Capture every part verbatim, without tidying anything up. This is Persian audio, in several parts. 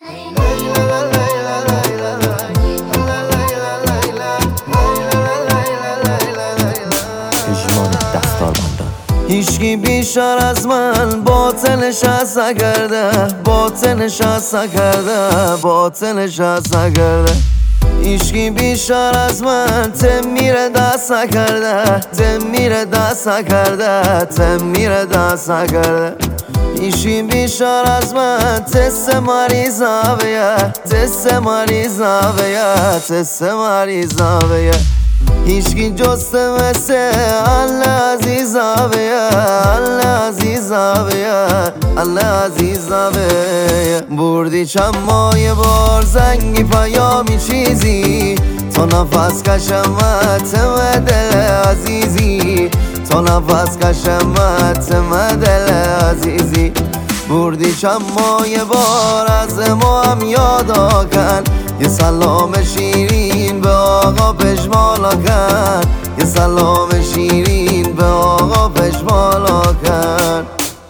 هیچکی بیشتر از من باطنش از نکرده، باطنش از نکرده، باطنش از نکرده. هیچکی بیشتر از من تمیره دست نکرده، تمیره دست نکرده، تمیره دست نکرده. هیچکی بیشتر از من تست مریض نبیه، تست مریض نبیه، تست مریض نبیه. هیچکی جست مثل الله عزیز نبیه، الله عزیز نبیه، الله عزیز نبیه. بردی چند ماه یه بار زنگی پیامی چیزی، تا نفس کشمت دل عزیزی، تا نفس کشمت دل عزیزی. بردی چند ماه یه بار از ما هم یادا کن، یه سلام شیرین به آقا پشمالا کن، یه سلام شیرین به آقا پشمالا کن.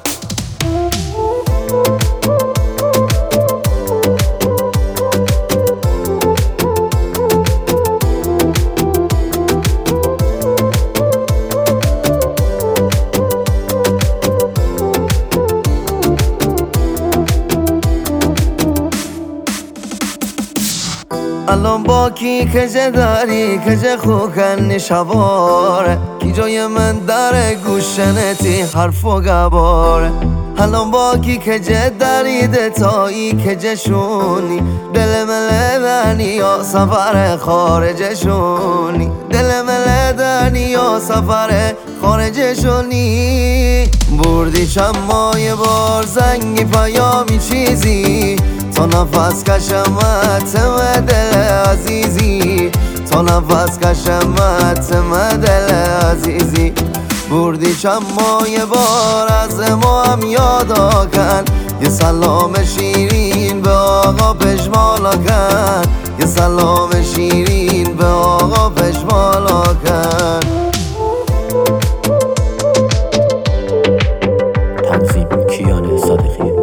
الان با کی کجه داری کجه خوکن شواره، کی جای من داره گوشنتی حرف و گباره. الان با کی کجه داری دتایی کجه شونی، دل مله دنی یا سفر خارج شونی، دل مله دنی یا سفر خارج شونی. بردی چند ماه یه بار زنگی پیامی چیزی، تا نفس کشمت دل عزیزی، تا نفس کشمت دل عزیزی. بردی چند ماه یه بار از ما هم یادا کن، یه سلام شیرین به آقا پشمالا کن، یه سلام شیرین به آقا پشمالا کن. تنظیم کیان صادقی.